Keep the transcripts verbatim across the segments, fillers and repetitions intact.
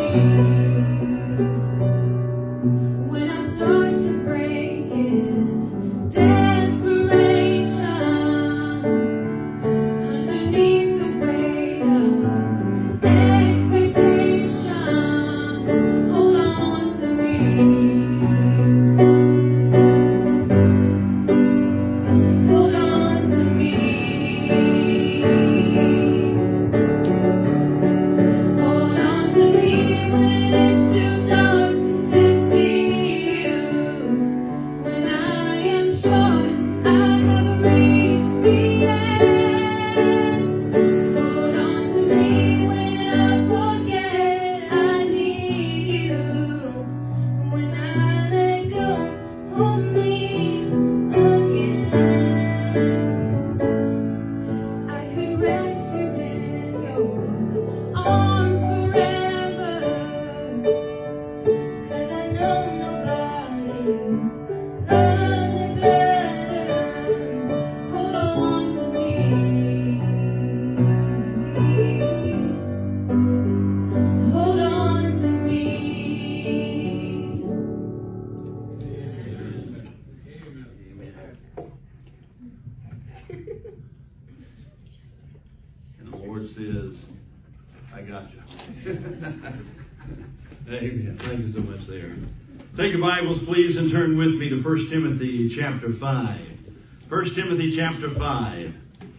Amen. Thank you so much there. Take your Bibles, please, and turn with me to First Timothy chapter five. First Timothy chapter five.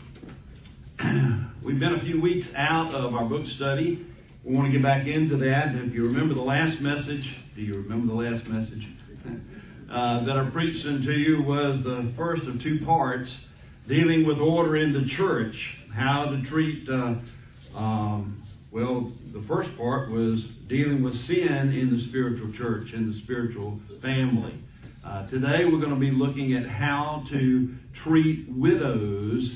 We've been a few weeks out of our book study. We want to get back into that. If you remember the last message, do you remember the last message? uh, that I preached unto you was the first of two parts, dealing with order in the church, how to treat, uh, um, well, the first part was dealing with sin in the spiritual church, in the spiritual family. Uh, today we're going to be looking at how to treat widows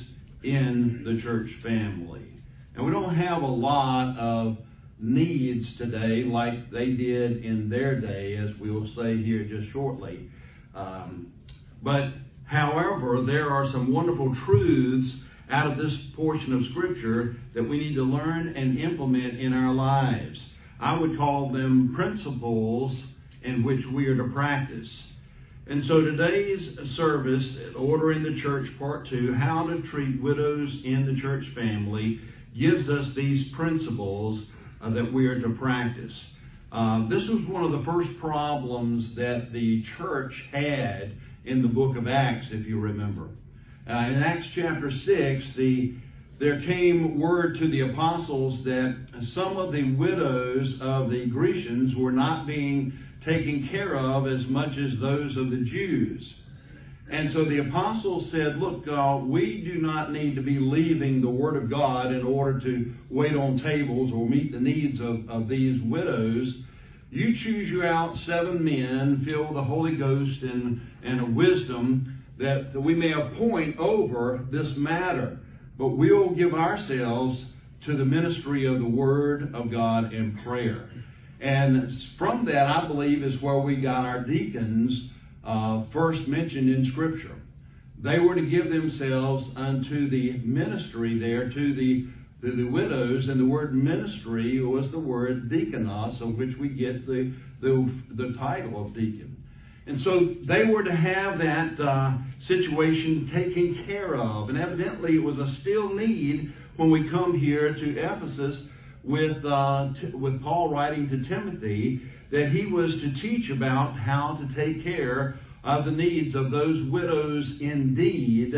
in the church family. And we don't have a lot of needs today like they did in their day, as we will say here just shortly. Um, but, however, there are some wonderful truths out of this portion of Scripture that we need to learn and implement in our lives. I would call them principles in which we are to practice. And so today's service, Order in the Church, Part two, How to Treat Widows in the Church Family, gives us these principles uh, that we are to practice. Uh, this was one of the first problems that the church had in the book of Acts, if you remember. Uh, in Acts chapter six, the there came word to the apostles that some of the widows of the Grecians were not being taken care of as much as those of the Jews. And so the apostles said, look, uh, we do not need to be leaving the Word of God in order to wait on tables or meet the needs of, of these widows. You choose you out seven men, filled with the Holy Ghost and, and a wisdom, that, that we may appoint over this matter. But we'll give ourselves to the ministry of the Word of God in prayer. And from that, I believe, is where we got our deacons uh, first mentioned in Scripture. They were to give themselves unto the ministry there, to the, to the widows. And the word ministry was the word diakonos, of which we get the, the, the title of deacon. And so they were to have that uh, situation taken care of. And evidently it was a still need when we come here to Ephesus with, uh, t- with Paul writing to Timothy, that he was to teach about how to take care of the needs of those widows indeed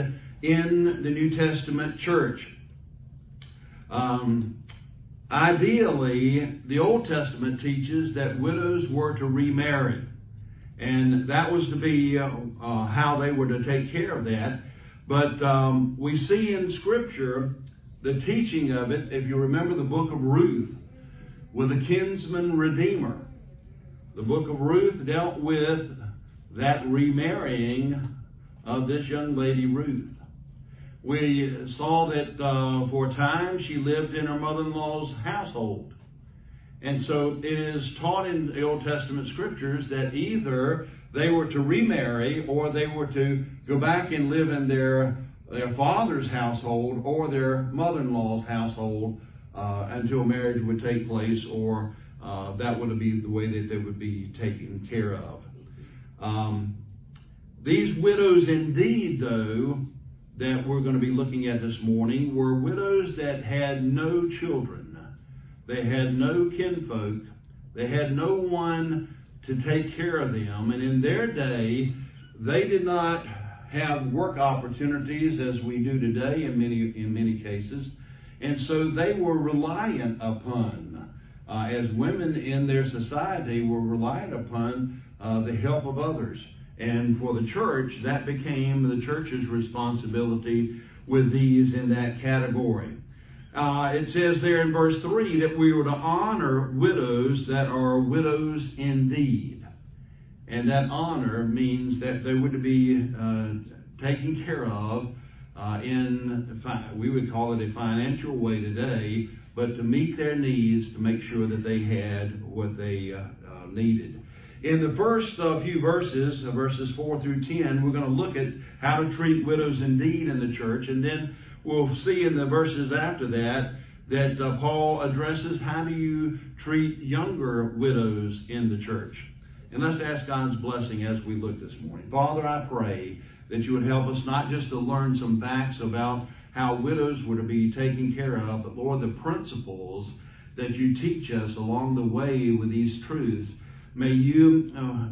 in the New Testament church. Um, ideally, the Old Testament teaches that widows were to remarry. And that was to be uh, uh, how they were to take care of that. But um, we see in Scripture the teaching of it, if you remember the book of Ruth, with a kinsman redeemer. The book of Ruth dealt with that remarrying of this young lady Ruth. We saw that uh, for a time she lived in her mother-in-law's household. And so it is taught in the Old Testament Scriptures that either they were to remarry or they were to go back and live in their, their father's household or their mother-in-law's household uh, until marriage would take place or uh, that would be the way that they would be taken care of. Um, these widows indeed, though, that we're going to be looking at this morning were widows that had no children. They had no kinfolk. They had no one to take care of them. And in their day, they did not have work opportunities as we do today in many in many cases. And so they were reliant upon, uh, as women in their society were reliant upon uh, the help of others. And for the church, that became the church's responsibility with these in that category. Uh, it says there in verse three that we were to honor widows that are widows indeed. And that honor means that they were to be uh, taken care of uh, in, we would call it a financial way today, but to meet their needs, to make sure that they had what they uh, uh, needed. In the first uh, few verses, uh, verses four through ten, we're going to look at how to treat widows indeed in the church. And then we'll see in the verses after that that uh, Paul addresses how do you treat younger widows in the church. And let's ask God's blessing as we look this morning. Father, I pray that you would help us not just to learn some facts about how widows were to be taken care of, but Lord, the principles that you teach us along the way with these truths. May you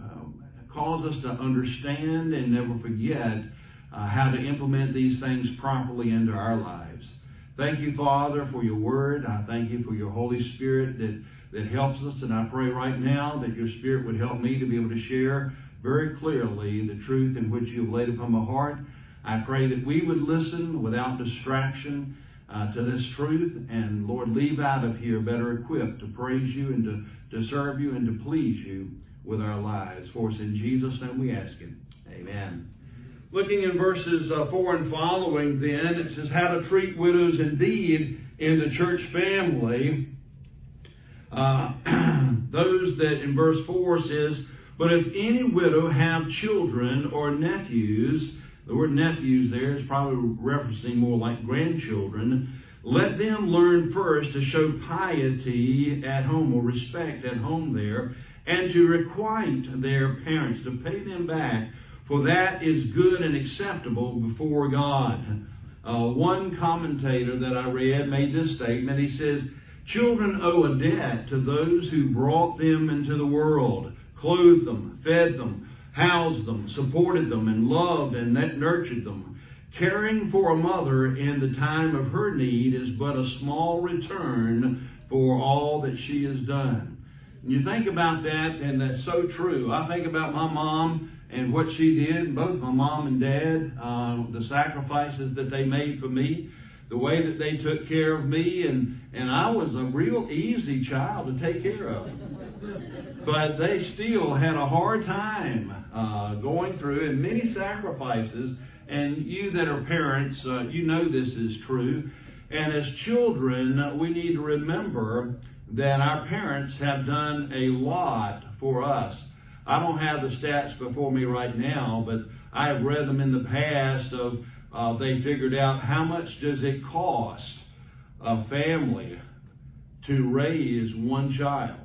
uh, cause us to understand and never forget uh, how to implement these things properly into our lives. Thank you, Father, for your word. I thank you for your Holy Spirit that, that helps us. And I pray right now that your Spirit would help me to be able to share very clearly the truth in which you have laid upon my heart. I pray that we would listen without distraction uh, to this truth, and Lord, leave out of here better equipped to praise you and to, to serve you and to please you with our lives. For us in Jesus' name we ask it. Amen. Looking in verses uh, four and following then, it says how to treat widows indeed in the church family. Uh, those that in verse four says, but if any widow have children or nephews, the word nephews there is probably referencing more like grandchildren, let them learn first to show piety at home, or respect at home there, and to requite their parents, to pay them back, for that is good and acceptable before God. Uh, one commentator that I read made this statement. He says, children owe a debt to those who brought them into the world, clothed them, fed them, housed them, supported them, and loved and nurtured them. Caring for a mother in the time of her need is but a small return for all that she has done. And you think about that, and that's so true. I think about my mom and what she did, both my mom and dad, uh, the sacrifices that they made for me, the way that they took care of me, and, and I was a real easy child to take care of. But they still had a hard time uh, going through, and many sacrifices. And you that are parents, uh, you know this is true. And as children, we need to remember that our parents have done a lot for us. I don't have the stats before me right now, but I have read them in the past of uh, they figured out how much does it cost a family to raise one child.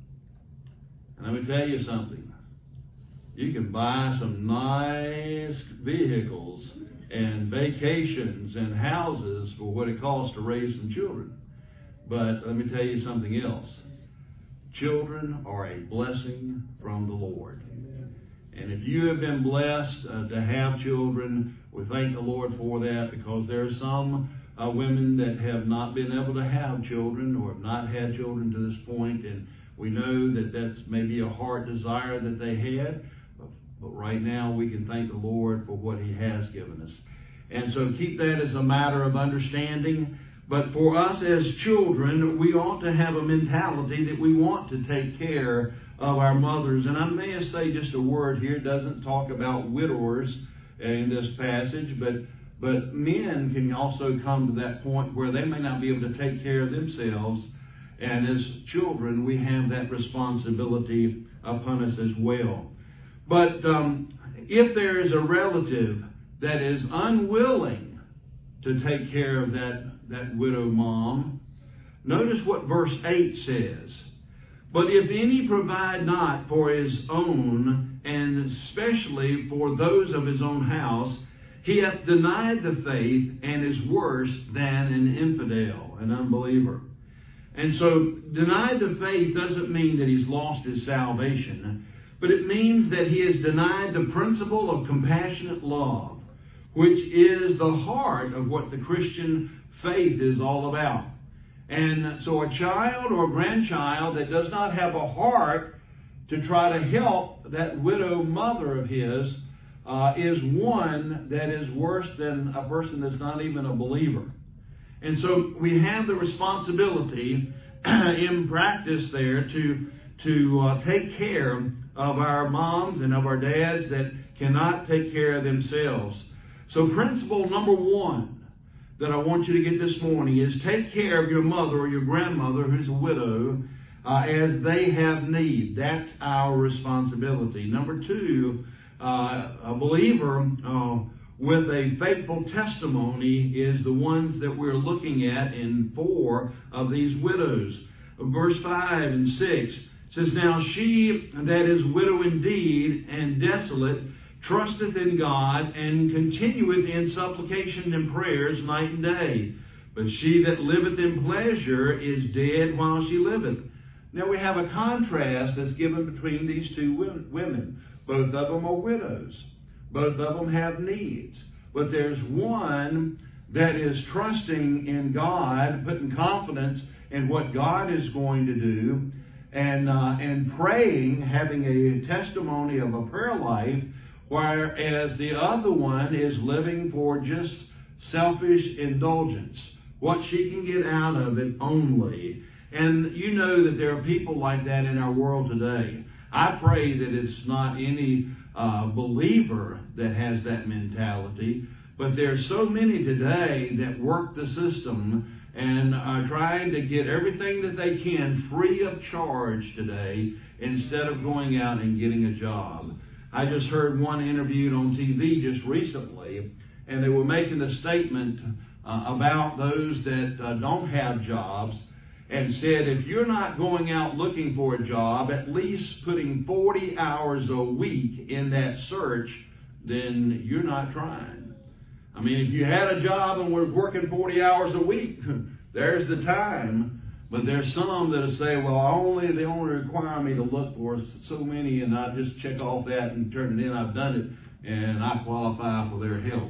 And let me tell you something. You can buy some nice vehicles and vacations and houses for what it costs to raise some children. But let me tell you something else. Children are a blessing from the Lord. And if you have been blessed uh, to have children, we thank the Lord for that, because there are some uh, women that have not been able to have children or have not had children to this point, and we know that that's maybe a heart desire that they had, but, but right now we can thank the Lord for what He has given us. And so keep that as a matter of understanding. But for us as children, we ought to have a mentality that we want to take care of our mothers. And I may say just a word here. It doesn't talk about widowers in this passage, but but men can also come to that point where they may not be able to take care of themselves. And as children, we have that responsibility upon us as well. But um, if there is a relative that is unwilling to take care of that, that widow mom, notice what verse eight says. But if any provide not for his own, and especially for those of his own house, he hath denied the faith and is worse than an infidel, an unbeliever. And so denied the faith doesn't mean that he's lost his salvation, but it means that he has denied the principle of compassionate love, which is the heart of what the Christian faith is all about. And so a child or a grandchild that does not have a heart to try to help that widow mother of his uh, is one that is worse than a person that's not even a believer. And so we have the responsibility in practice there to, to uh, take care of our moms and of our dads that cannot take care of themselves. So principle number one that I want you to get this morning is take care of your mother or your grandmother who's a widow uh, as they have need. That's our responsibility. Number two, uh, a believer uh, with a faithful testimony is the ones that we're looking at in four of these widows. Verse five and six says, Now she that is widow indeed and desolate trusteth in God, and continueth in supplication and prayers night and day. But she that liveth in pleasure is dead while she liveth. Now we have a contrast that's given between these two women. Both of them are widows. Both of them have needs. But there's one that is trusting in God, putting confidence in what God is going to do, and, uh, and praying, having a testimony of a prayer life, whereas the other one is living for just selfish indulgence, what she can get out of it only. And you know that there are people like that in our world today. I pray that it's not any uh, believer that has that mentality, but there are so many today that work the system and are trying to get everything that they can free of charge today instead of going out and getting a job. I just heard one interviewed on T V just recently, and they were making a statement uh, about those that uh, don't have jobs, and said if you're not going out looking for a job, at least putting forty hours a week in that search, then you're not trying. I mean, if you had a job and were working forty hours a week, there's the time. But there's some that say, well, only they only require me to look for so many, and I just check off that and turn it in. I've done it, and I qualify for their help.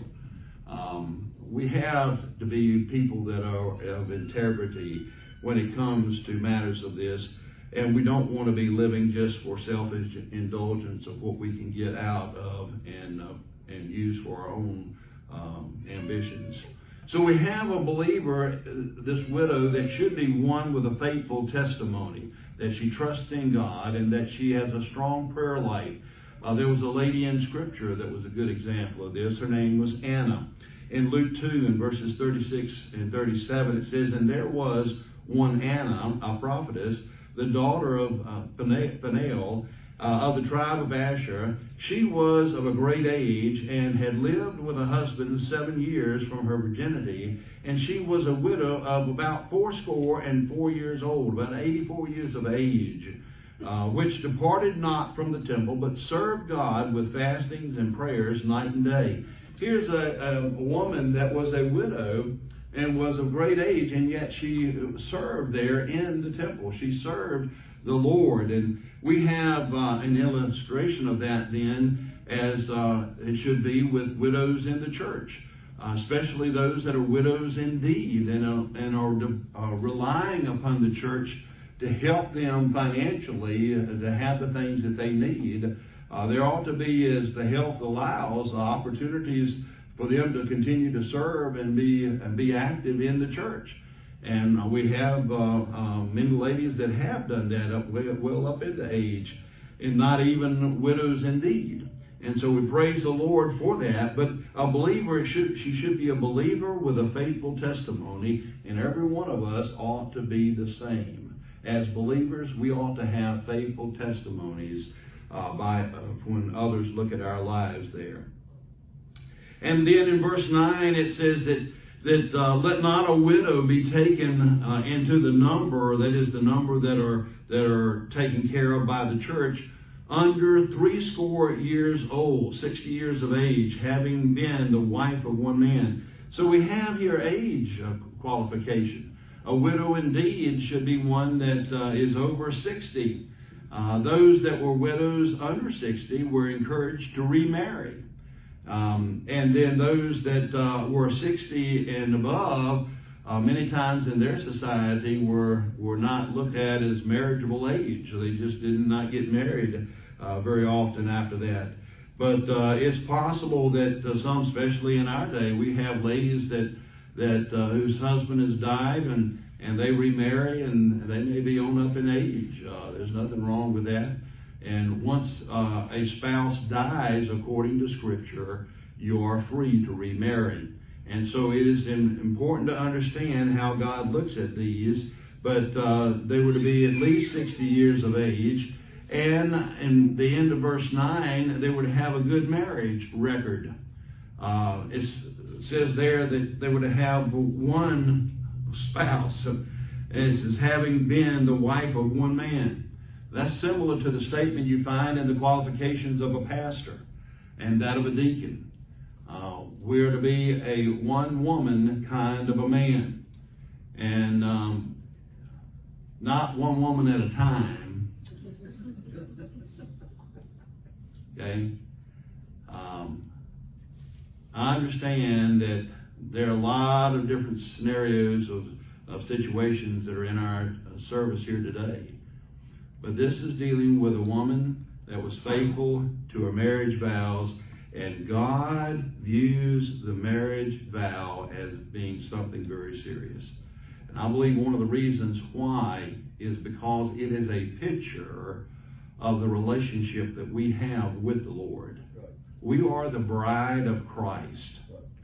Um, we have to be people that are of integrity when it comes to matters of this, and we don't want to be living just for selfish indulgence of what we can get out of and uh, and use for our own um, ambitions. So we have a believer, this widow, that should be one with a faithful testimony, that she trusts in God and that she has a strong prayer life. Uh, there was a lady in Scripture that was a good example of this. Her name was Anna. In Luke two, in verses thirty-six and thirty-seven, it says, And there was one Anna, a prophetess, the daughter of uh, Phanuel, uh, of the tribe of Asher. She was of a great age and had lived with a husband seven years from her virginity, and she was a widow of about fourscore and four years old, about eighty-four years of age, uh, which departed not from the temple, but served God with fastings and prayers night and day. Here's a, a woman that was a widow and was of great age, and yet she served there in the temple. She served the Lord. And we have uh, an illustration of that then, as uh, it should be with widows in the church, uh, especially those that are widows indeed and, uh, and are uh, relying upon the church to help them financially uh, to have the things that they need. Uh, there ought to be, as the health allows, uh, opportunities for them to continue to serve and be and be active in the church. And uh, we have uh, uh, many ladies that have done that up well, well up into age, and not even widows indeed. And so we praise the Lord for that. But a believer, should she should be a believer with a faithful testimony, and every one of us ought to be the same. As believers, we ought to have faithful testimonies uh, by uh, when others look at our lives there. And then in verse nine it says that that uh, let not a widow be taken uh, into the number, that is the number that are that are taken care of by the church, under threescore years old, sixty years of age, having been the wife of one man. So we have here age uh, qualification. A widow indeed should be one that uh, is over sixty. Uh, those that were widows under sixty were encouraged to remarry. Um, and then those that uh, were sixty and above, uh, many times in their society were, were not looked at as marriageable age. They just did not get married uh, very often after that. But uh, it's possible that uh, some, especially in our day, we have ladies that that uh, whose husband has died and, and they remarry and they may be on up in age. Uh, there's nothing wrong with that. And once uh, a spouse dies, according to Scripture, you are free to remarry. And so it is in, important to understand how God looks at these. But uh, they were to be at least sixty years of age. And in the end of verse nine, they were to have a good marriage record. Uh, it says there that they were to have one spouse. And it says, having been the wife of one man. That's similar to the statement you find in the qualifications of a pastor and that of a deacon. Uh, we're to be a one-woman kind of a man. And um, not one woman at a time. Okay? Um, I understand that there are a lot of different scenarios of, of situations that are in our service here today. But this is dealing with a woman that was faithful to her marriage vows, and God views the marriage vow as being something very serious. And I believe one of the reasons why is because it is a picture of the relationship that we have with the Lord. We are the bride of Christ.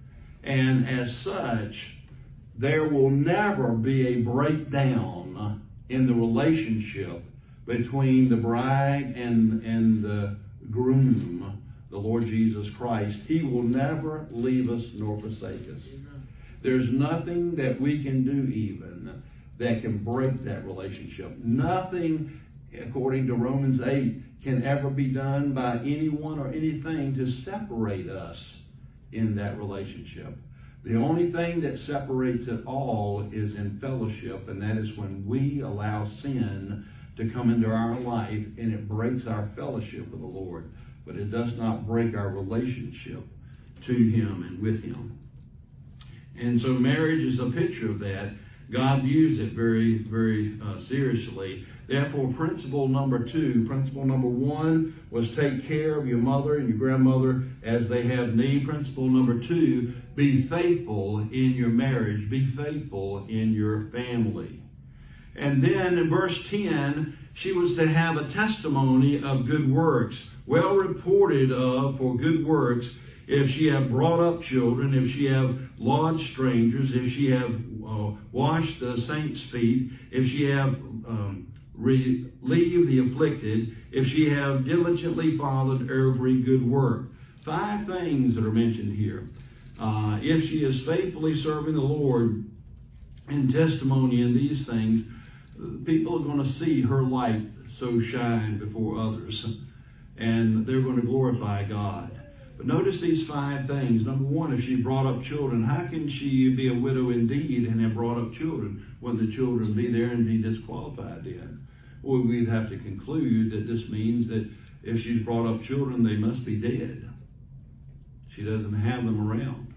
And as such, there will never be a breakdown in the relationship between the bride and, and the groom, the Lord Jesus Christ. He will never leave us nor forsake us. There's nothing that we can do even that can break that relationship. Nothing, according to Romans eight, can ever be done by anyone or anything to separate us in that relationship. The only thing that separates it all is in fellowship, and that is when we allow sin to come into our life, and it breaks our fellowship with the Lord. But it does not break our relationship to Him and with Him. And so marriage is a picture of that. God views it very, very uh, seriously. Therefore, principle number two, principle number one was take care of your mother and your grandmother as they have need. Principle number two, be faithful in your marriage. Be faithful in your family. And then in verse ten, she was to have a testimony of good works, well reported of for good works, if she have brought up children, if she have lodged strangers, if she have uh, washed the saints' feet, if she have um, relieved the afflicted, if she have diligently followed every good work. Five things that are mentioned here. Uh, if she is faithfully serving the Lord in testimony in these things, people are going to see her light so shine before others, and they're going to glorify God. But notice these five things. Number one, if she brought up children, how can she be a widow indeed and have brought up children? Wouldn't the children be there and be disqualified then? Well, we'd have to conclude that this means that if she's brought up children, they must be dead. She doesn't have them around.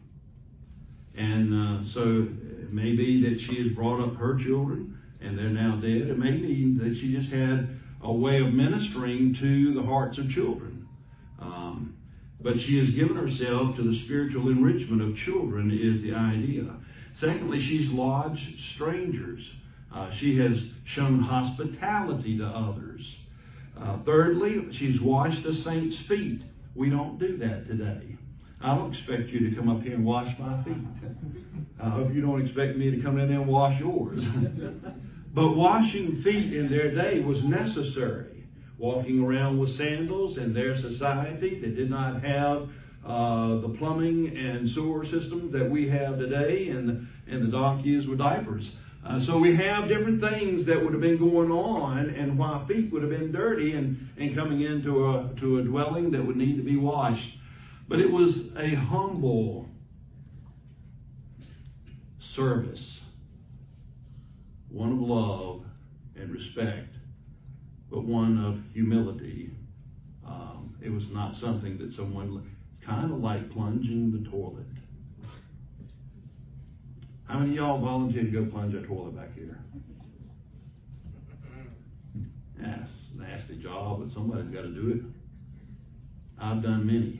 And uh, so it may be that she has brought up her children and they're now dead. It may be that she just had a way of ministering to the hearts of children. Um, but she has given herself to the spiritual enrichment of children is the idea. Secondly, she's lodged strangers. Uh, she has shown hospitality to others. Uh, thirdly, she's washed the saints' feet. We don't do that today. I don't expect you to come up here and wash my feet. I hope you don't expect me to come in there and wash yours. But washing feet in their day was necessary. Walking around with sandals in their society, they did not have uh, the plumbing and sewer systems that we have today, and, and the donkeys with diapers. Uh, so we have different things that would have been going on, and why feet would have been dirty and, and coming into a, to a dwelling that would need to be washed. But it was a humble service, one of love and respect, but one of humility. Um, it was not something that someone, kind of like plunging the toilet. How many of y'all volunteered to go plunge a toilet back here? That's a nasty job, but somebody's got to do it. I've done many.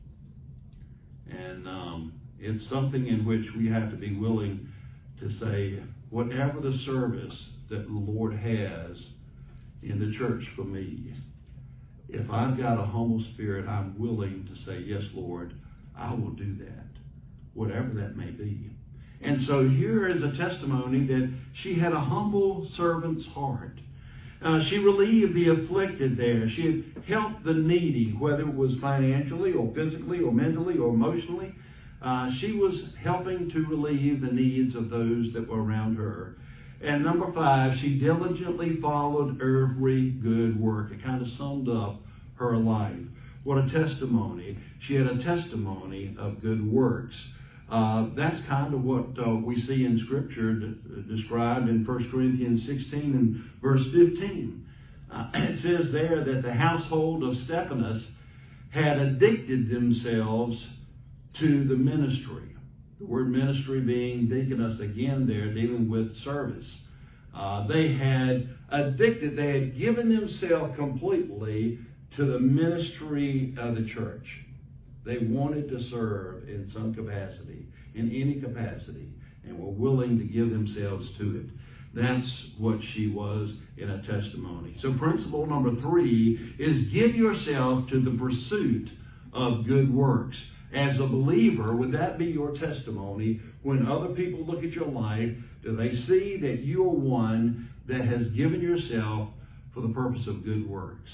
And um, it's something in which we have to be willing to say, whatever the service that the Lord has in the church for me, if I've got a humble spirit, I'm willing to say, yes, Lord, I will do that, whatever that may be. And so here is a testimony that she had a humble servant's heart. Uh, she relieved the afflicted there. She had helped the needy, whether it was financially or physically or mentally or emotionally. Uh, she was helping to relieve the needs of those that were around her. And number five, she diligently followed every good work. It kind of summed up her life. What a testimony. She had a testimony of good works. Uh, that's kind of what uh, we see in Scripture d- described in First Corinthians sixteen and verse fifteen. Uh, it says there that the household of Stephanas had addicted themselves to the ministry. The word ministry being deaconess again there, dealing with service. Uh, they had addicted, they had given themselves completely to the ministry of the church. They wanted to serve in some capacity, in any capacity, and were willing to give themselves to it. That's what she was in a testimony. So principle number three is give yourself to the pursuit of good works. As a believer, would that be your testimony? When other people look at your life, do they see that you are one that has given yourself for the purpose of good works?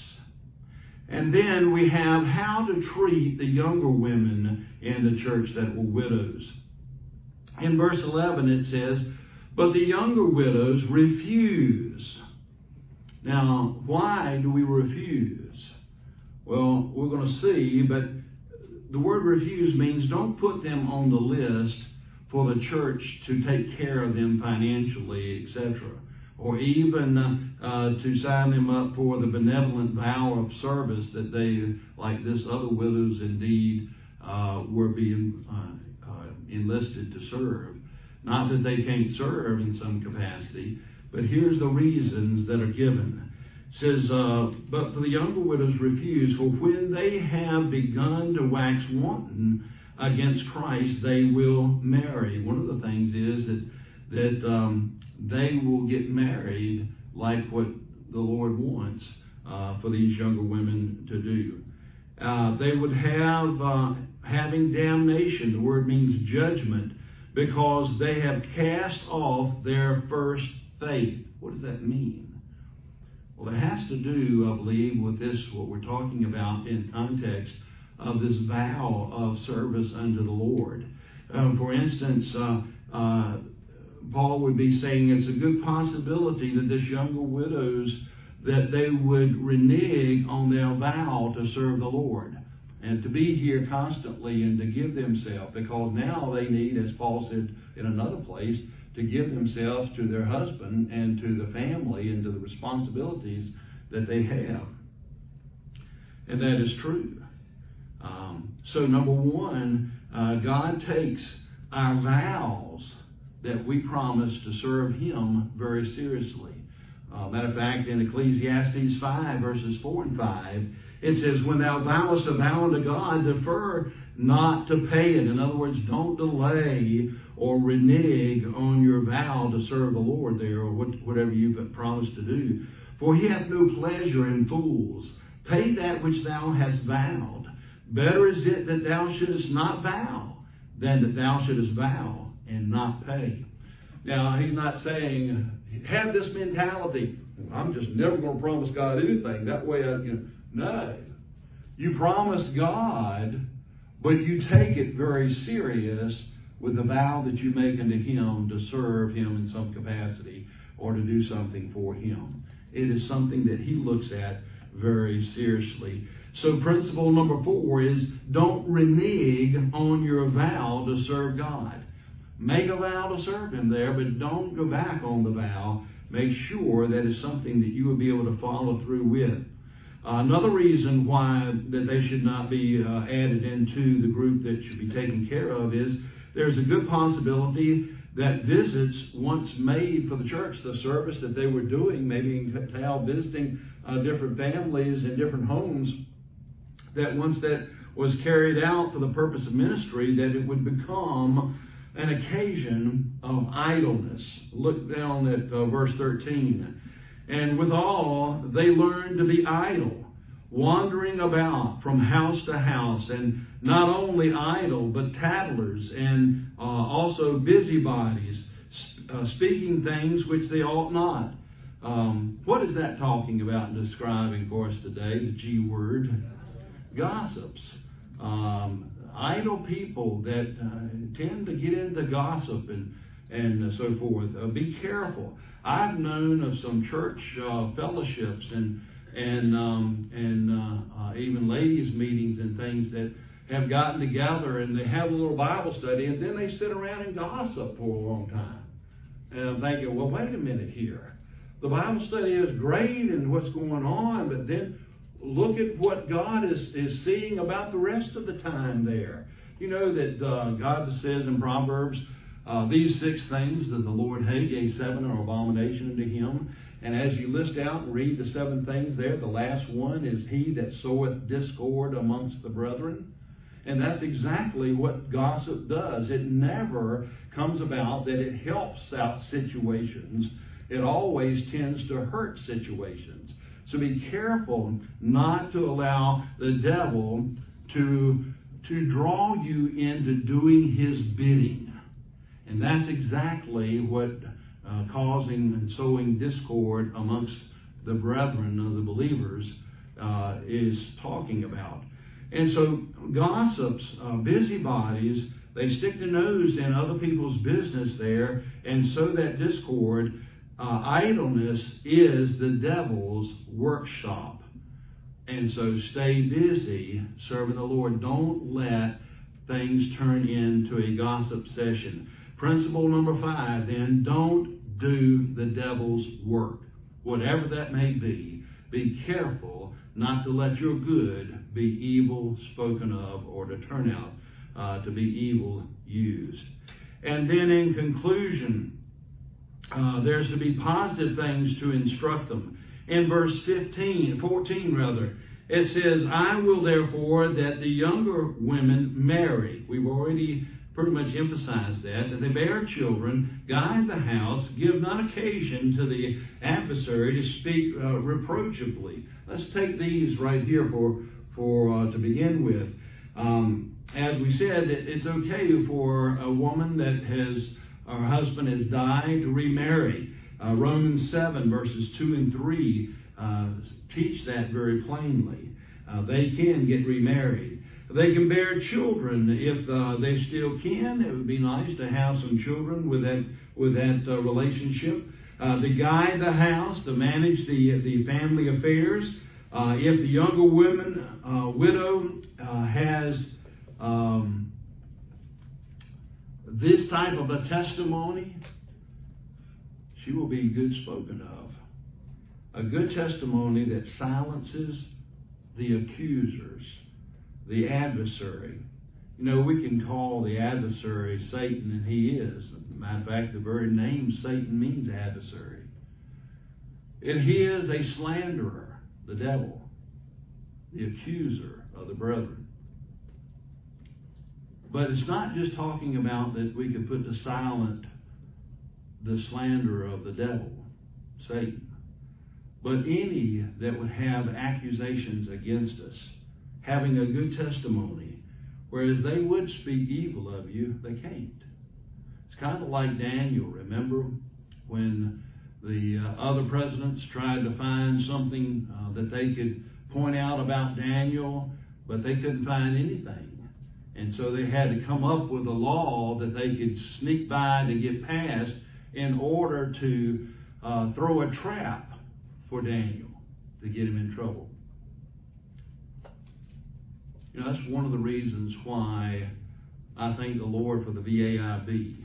And then we have how to treat the younger women in the church that were widows. In verse eleven it says, but the younger widows refuse. Now, why do we refuse? Well, we're going to see, but the word refuse means don't put them on the list for the church to take care of them financially, et cetera, or even uh, to sign them up for the benevolent vow of service that they, like this other widows indeed, uh, were being uh, uh, enlisted to serve. Not that they can't serve in some capacity, but here's the reasons that are given. It says, uh, but the younger widows refuse, for when they have begun to wax wanton against Christ, they will marry. One of the things is that, that um, they will get married like what the Lord wants uh, for these younger women to do. Uh, they would have uh, having damnation. The word means judgment, because they have cast off their first faith. What does that mean? Well, it has to do, I believe, with this, what we're talking about in context of this vow of service unto the Lord. Um, for instance, uh, uh, Paul would be saying it's a good possibility that this younger widows, that they would renege on their vow to serve the Lord and to be here constantly and to give themselves, because now they need, as Paul said in another place, to give themselves to their husband and to the family and to the responsibilities that they have. And that is true. Um, so number one, uh, God takes our vows that we promise to serve Him very seriously. Uh, matter of fact, in Ecclesiastes five, verses four and five, it says, when thou vowest a vow unto God, defer not to pay it. In other words, don't delay or renege on your vow to serve the Lord there, or what, whatever you've promised to do. For He hath no pleasure in fools. Pay that which thou hast vowed. Better is it that thou shouldest not vow than that thou shouldest vow and not pay. Now, He's not saying, have this mentality. I'm just never going to promise God anything. That way, I, you know, no. You promise God but you take it very serious with the vow that you make unto Him to serve Him in some capacity or to do something for Him. It is something that He looks at very seriously. So principle number four is don't renege on your vow to serve God. Make a vow to serve Him there, but don't go back on the vow. Make sure that it's something that you will be able to follow through with. Uh, another reason why that they should not be uh, added into the group that should be taken care of is there's a good possibility that visits once made for the church, the service that they were doing, maybe in town visiting uh, different families in different homes, that once that was carried out for the purpose of ministry, that it would become an occasion of idleness. Look down at uh, verse thirteen. And withal, they learned to be idle, wandering about from house to house, and not only idle, but tattlers, and uh, also busybodies, uh, speaking things which they ought not. Um, what is that talking about and describing for us today? The G word, gossips. Um, idle people that uh, tend to get into gossip and and so forth. Uh, be careful. I've known of some church uh, fellowships and and um, and uh, uh, even ladies' meetings and things that have gotten together and they have a little Bible study and then they sit around and gossip for a long time. And I'm thinking, well, wait a minute here. The Bible study is great and what's going on, but then look at what God is, is seeing about the rest of the time there. You know that uh, God says in Proverbs, uh, these six things that the Lord hates, yea, seven are abomination unto Him. And as you list out and read the seven things there, the last one is he that soweth discord amongst the brethren. And that's exactly what gossip does. It never comes about that it helps out situations. It always tends to hurt situations. So be careful not to allow the devil to, to draw you into doing his bidding. And that's exactly what uh, causing and sowing discord amongst the brethren of the believers uh, is talking about. And so gossips, uh, busybodies, they stick their nose in other people's business there and sow that discord. Uh, idleness is the devil's workshop. And so stay busy serving the Lord. Don't let things turn into a gossip session. Principle number five, then, don't do the devil's work. Whatever that may be, be careful not to let your good be evil spoken of or to turn out uh, to be evil used. And then in conclusion, Uh, there's to be positive things to instruct them. In verse fifteen, fourteen rather, it says, I will therefore that the younger women marry. We've already pretty much emphasized that, that they bear children, guide the house, give not occasion to the adversary to speak uh, reproachably. Let's take these right here for, for uh, to begin with. Um, as we said, it, it's okay for a woman that has her husband has died to remarry. Uh, Romans seven verses two and three uh, teach that very plainly. Uh, they can get remarried. They can bear children if uh, they still can. It would be nice to have some children with that with that uh, relationship. Uh, to guide the house, to manage the the family affairs. Uh, if the younger woman uh, widow uh, has um, this type of a testimony, she will be good spoken of. A good testimony that silences the accusers, the adversary. You know, we can call the adversary Satan, and he is. As a matter of fact, the very name Satan means adversary. And he is a slanderer, the devil, the accuser of the brethren. But it's not just talking about that we can put to silent the slander of the devil, Satan, but any that would have accusations against us, having a good testimony, whereas they would speak evil of you, they can't. It's kind of like Daniel. Remember when the uh, other presidents tried to find something uh, that they could point out about Daniel, but they couldn't find anything. And so they had to come up with a law that they could sneak by to get past in order to uh, throw a trap for Daniel to get him in trouble. You know, that's one of the reasons why I thank the Lord for the V A I B.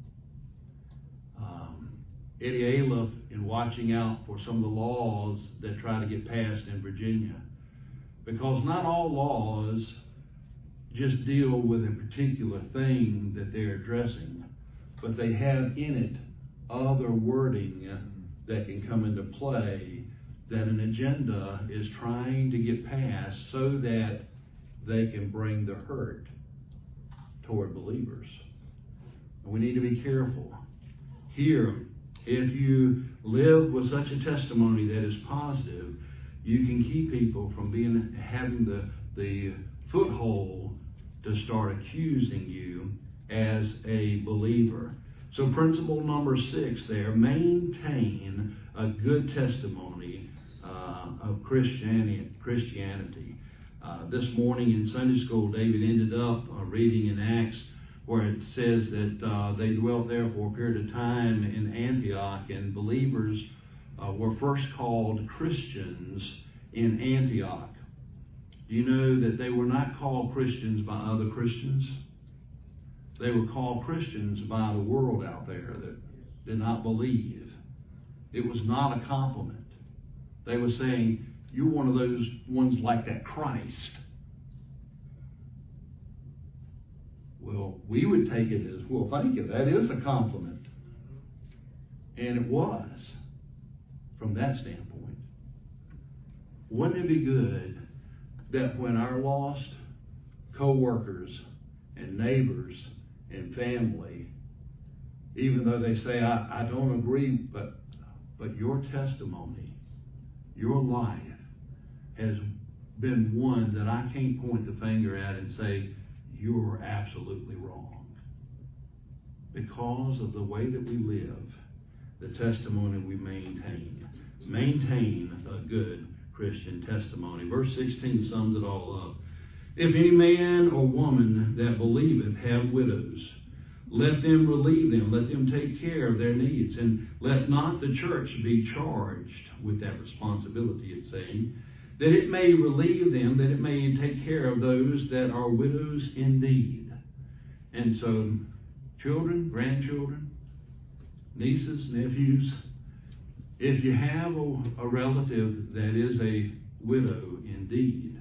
Um, Eddie Aleph, in watching out for some of the laws that try to get passed in Virginia. Because not all laws just deal with a particular thing that they're addressing, but they have in it other wording that can come into play that an agenda is trying to get passed so that they can bring the hurt toward believers. And we need to be careful. Here, if you live with such a testimony that is positive, you can keep people from being having the, the foothold to start accusing you as a believer. So principle number six there, maintain a good testimony uh, of Christianity. Christianity. Uh, this morning in Sunday school, David ended up uh, reading in Acts where it says that uh, they dwelt there for a period of time in Antioch, and believers uh, were first called Christians in Antioch. Do you know that they were not called Christians by other Christians? They were called Christians by the world out there that did not believe. It was not a compliment. They were saying, you're one of those ones like that Christ. Well, we would take it as, well, thank you, that is a compliment. And it was, from that standpoint. Wouldn't it be good that when our lost co-workers and neighbors and family, even though they say, I, I don't agree, but but your testimony, your life has been one that I can't point the finger at and say, you're absolutely wrong. Because of the way that we live, the testimony we maintain. Maintain a good Christian testimony. Verse sixteen sums it all up. If any man or woman that believeth have widows, let them relieve them, let them take care of their needs, and let not the church be charged with that responsibility, it's saying, that it may relieve them, that it may take care of those that are widows indeed. And so, children, grandchildren, nieces, nephews, if you have a, a relative that is a widow indeed,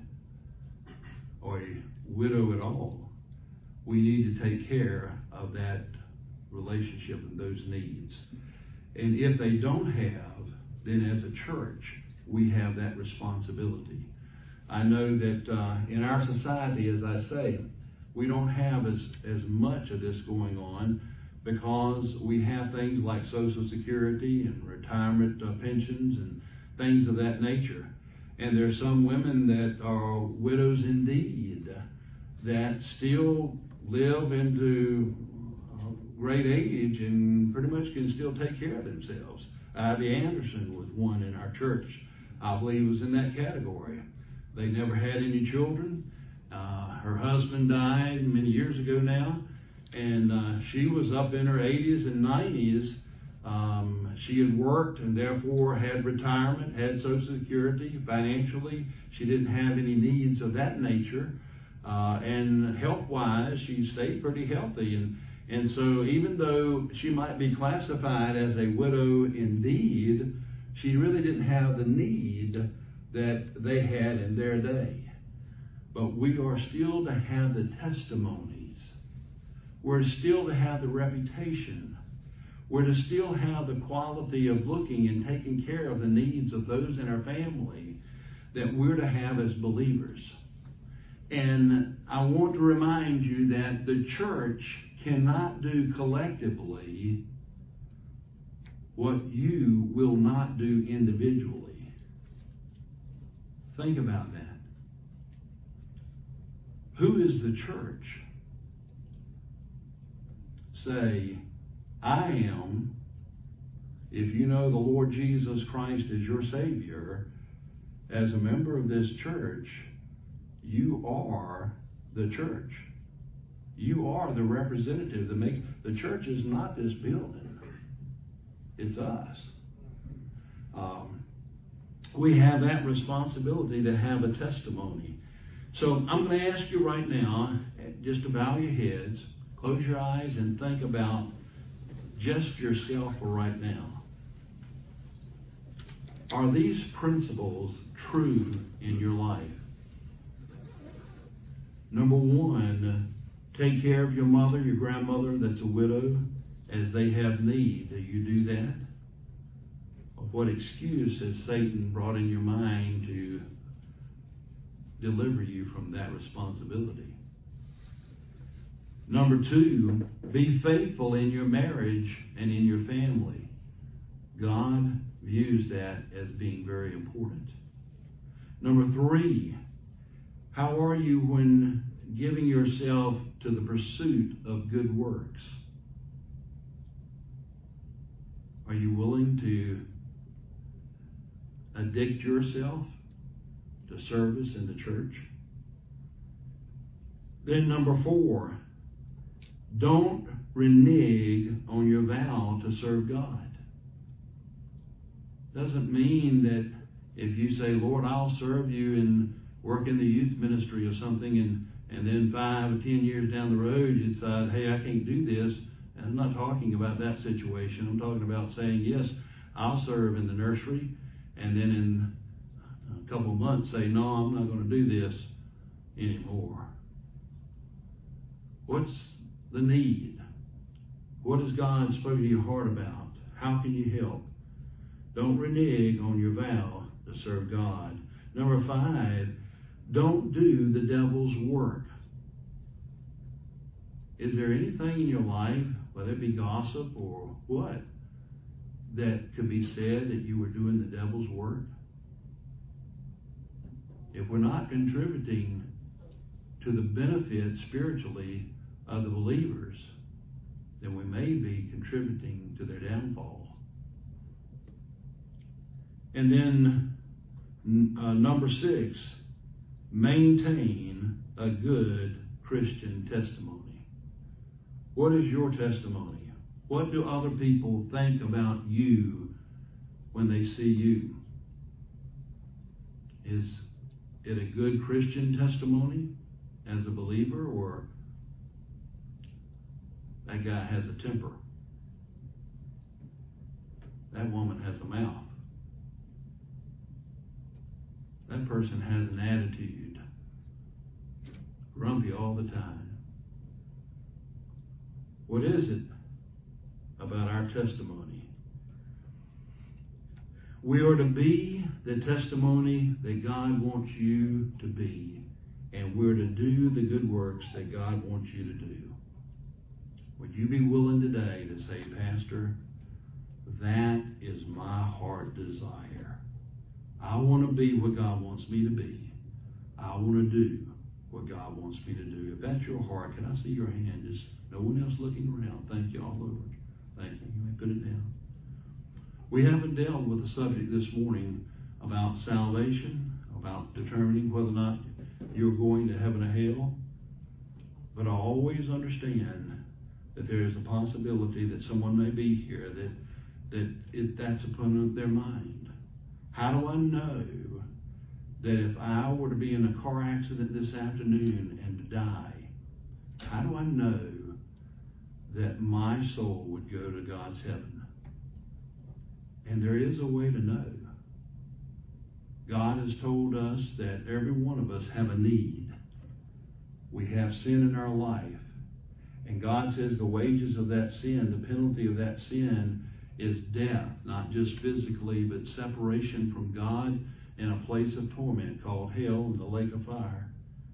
or a widow at all, we need to take care of that relationship and those needs. And if they don't have, then as a church, we have that responsibility. I know that uh, in our society, as I say, we don't have as, as much of this going on because we have things like Social Security and retirement uh, pensions and things of that nature. And there are some women that are widows indeed that still live into great age and pretty much can still take care of themselves. Ivy Anderson was one in our church. I believe was in that category. They never had any children. Uh, her husband died many years ago now, and uh, she was up in her eighties and nineties. Um, she had worked and therefore had retirement, had Social Security. Financially, she didn't have any needs of that nature. Uh, and health-wise, she stayed pretty healthy. And, and so even though she might be classified as a widow indeed, she really didn't have the need that they had in their day. But we are still to have the testimonies. We're still to have the reputation. We're to still have the quality of looking and taking care of the needs of those in our family that we're to have as believers. And I want to remind you that the church cannot do collectively what you will not do individually. Think about that. Who is the church? Say, I am, if you know the Lord Jesus Christ as your Savior, as a member of this church, you are the church. You are the representative that makes, the church is not this building. It's us. Um, we have that responsibility to have a testimony. So I'm going to ask you right now, just to bow your heads, close your eyes, and think about just yourself for right now. Are these principles true in your life? Number one, take care of your mother, your grandmother that's a widow, as they have need. Do you do that? Or what excuse has Satan brought in your mind to deliver you from that responsibility? Number two, be faithful in your marriage and in your family. God views that as being very important. Number three, how are you when giving yourself to the pursuit of good works? Are you willing to addict yourself to service in the church? Then number four, don't renege on your vow to serve God. Doesn't mean that if you say, Lord, I'll serve you and work in the youth ministry or something, and, and then five or ten years down the road you decide, hey, I can't do this. And I'm not talking about that situation. I'm talking about saying, yes, I'll serve in the nursery, and then in a couple of months say, no, I'm not going to do this anymore. What's the need? What has God spoken to your heart about? How can you help? Don't renege on your vow to serve God. Number five, don't do the devil's work. Is there anything in your life, whether it be gossip or what, that could be said that you were doing the devil's work? If we're not contributing to the benefit spiritually of the believers, then we may be contributing to their downfall. And then uh, number six, maintain a good Christian testimony. What is your testimony? What do other people think about you when they see you? Is it a good Christian testimony as a believer, or that guy has a temper? That woman has a mouth. That person has an attitude, grumpy all the time. What is it about our testimony? We are to be the testimony that God wants you to be, and we're to do the good works that God wants you to do. Would you be willing today to say, Pastor, that is my heart desire. I want to be what God wants me to be. I want to do what God wants me to do. If that's your heart, can I see your hand? Just no one else looking around. Thank you all over. Thank you. You may put it down. We haven't dealt with the subject this morning about salvation, about determining whether or not you're going to heaven or hell. But I always understand that there is a possibility that someone may be here that, that it, that's upon their mind. How do I know that if I were to be in a car accident this afternoon and to die, how do I know that my soul would go to God's heaven? And there is a way to know. God has told us that every one of us have a need. We have sin in our life. And God says the wages of that sin, the penalty of that sin, is death, not just physically, but separation from God in a place of torment called hell and the lake of fire.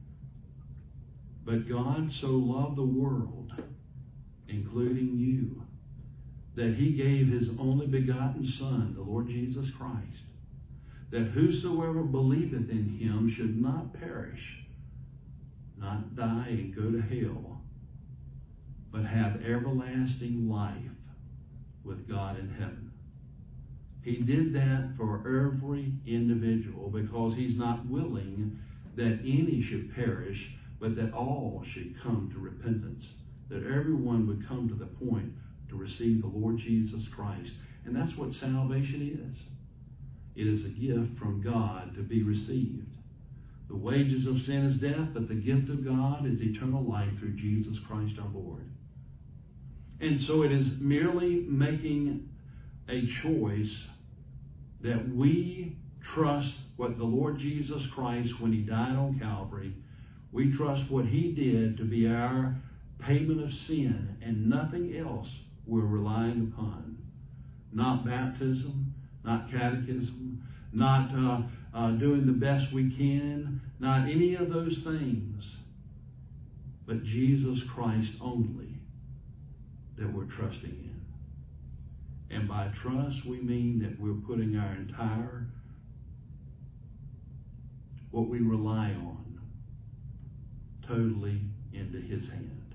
But God so loved the world, including you, that he gave his only begotten Son, the Lord Jesus Christ, that whosoever believeth in him should not perish, not die and go to hell, but have everlasting life with God in heaven. He did that for every individual because he's not willing that any should perish, but that all should come to repentance, that everyone would come to the point to receive the Lord Jesus Christ. And that's what salvation is. It is a gift from God to be received. The wages of sin is death, but the gift of God is eternal life through Jesus Christ our Lord. And so it is merely making a choice that we trust what the Lord Jesus Christ, when He died on Calvary, we trust what He did to be our payment of sin, and nothing else we're relying upon. Not baptism, not catechism, not uh, uh, doing the best we can, not any of those things, but Jesus Christ only that we're trusting in. And by trust, we mean that we're putting our entire, what we rely on, totally into His hand.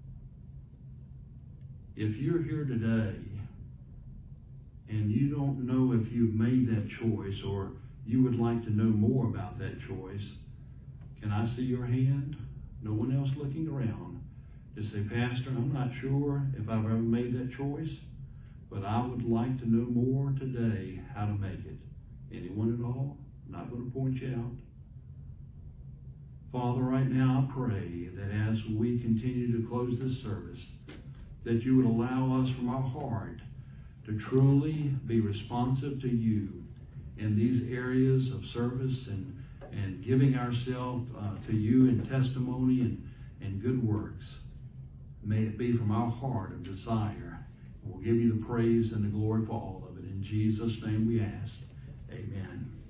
If you're here today and you don't know if you've made that choice, or you would like to know more about that choice, can I see your hand? No one else looking around. Just say, Pastor, I'm not sure if I've ever made that choice, but I would like to know more today how to make it. Anyone at all? I'm not going to point you out. Father, right now I pray that as we continue to close this service, that you would allow us from our heart to truly be responsive to you in these areas of service and, and giving ourselves uh, to you in testimony and, and good works. May it be from our heart of desire. We'll give you the praise and the glory for all of it. In Jesus' name we ask. Amen.